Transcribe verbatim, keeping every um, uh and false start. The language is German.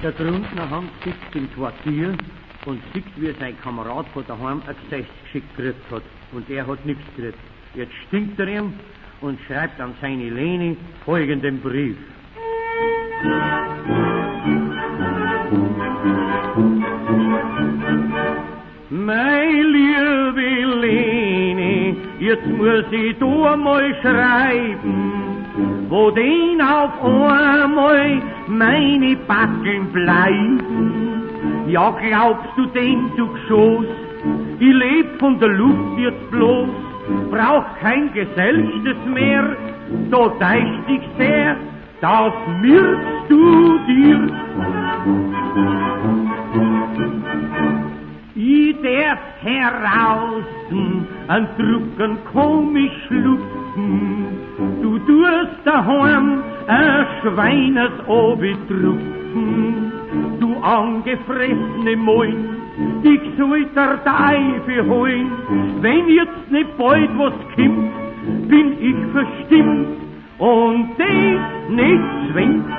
Der drunten Hand sitzt im Quartier und sieht, wie sein Kamerad von daheim ein Gesichtsgeschick gekriegt hat. Und er hat nichts gekriegt. Jetzt stinkt er ihm und schreibt an seine Leni folgenden Brief. Meine liebe Leni, jetzt muss ich da mal schreiben, wo denn auf einmal meine Backeln bleiben. Ja, glaubst du denn, du Geschoss, ich leb von der Luft jetzt bloß, brauch kein Gesellstes mehr, da deicht dich sehr, das mirkst du dir. Ich darf heraußen an Drucken komisch schlucken, du tust daheim ein Schweines obedrucken, du angefressene Moin, dich soll der Teufel holen, wenn jetzt nicht bald was kommt, bin ich verstimmt und das nicht zwingt.